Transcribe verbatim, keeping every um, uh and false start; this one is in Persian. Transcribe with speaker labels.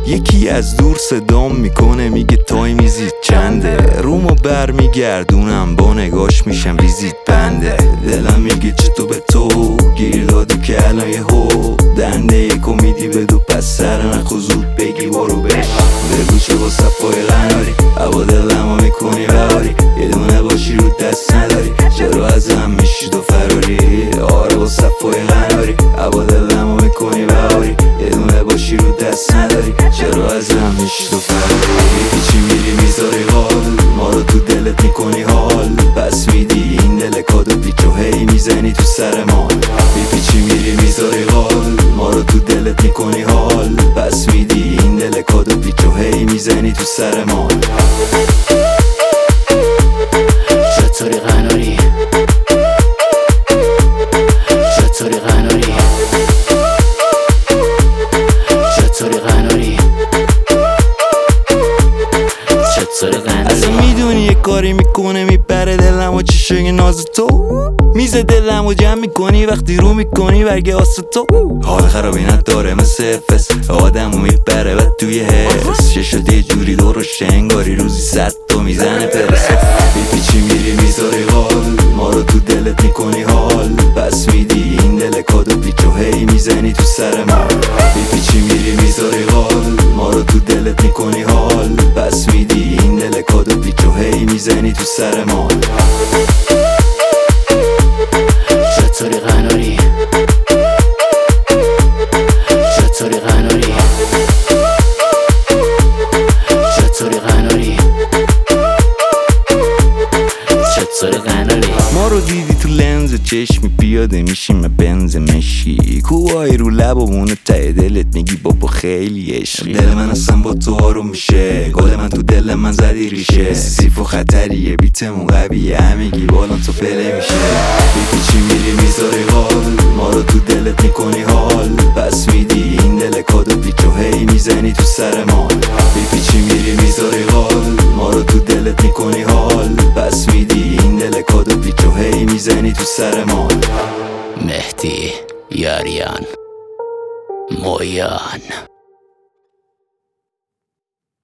Speaker 1: یکی از دور صدام میکنه میگه تایم ویزیت چنده، رومو بر میگردونم با نگاش میشم ویزیت بنده. دلم میگه چطور به تو گیر دادی که الان یه هو دنده یک امیدی بدو پس سر نخو زود بگی برو بش. بگو چه با صفای غناری هوا دلمو میکنی بهاری، یه دونه باشی رو دست نداری چرا ازم میشی تو فراری. آره با صفای غناری هوا دلمو میکنی بهاری، یه دونه باشی رو دست نداری چرا ازم میشی تو فراری. پیچی میری میذاری حال ما رو تو دلت میکنی حال، پس میدی این دل کادو پیچو هی میزنی تو سر ما. پیچی میری میذاری حال ما رو تو دلت میکنی حال، پس میدی این دل کادو پیچو هی میزنی تو سر ما.
Speaker 2: چطوری قناری چطوری قناری چطوری قناری چطوری قناری.
Speaker 1: اصلا میدونی یه کاری میکنه میبره دلم و چشای ناز تو، میز دلم و جمع میکنی وقتی رو میکنی برگه آس تو. حال خرابی نداره مثل افس آدمو میبره و توی حس ششات یه جوری درست انگاری روزی صد تو میزنه پرس. پیچی میری میذاری حال ما رو تو دلت میکنی حال، پس میدی این دل کادو پیچو هی میزنی تو سر ما. پیچی میری میذاری حال ما رو تو دلت میکنی حال، پس میدی این دل کادو پیچو هی میزنی تو سر ما.
Speaker 2: چطوری قناری چطوری قناری چطوری قناری چطوری قناری.
Speaker 1: ما رو دیدی تو لنز چشمی پیاده میشیم بنز مشی، کوهای رو لبمونه ته دلت میگی بابا خیلی عشقی. دل من اصلا با تو آروم میشه، گل من تو دل من زدی ریشه. سیف و خطریه بیتمون قویه همگی بالان تو پله میشه. پیچی میری میذاری حال ما رو تو دلت میکنی حال، پس میدی این دل کادو پیچو هی میزنی تو سر ما. پیچی میری میذاری حال ما رو تو دلت میکنی حال، پس میدی این دل کادو پیچو هی میزنی تو سر ما.
Speaker 2: مهدی یاریان مویان.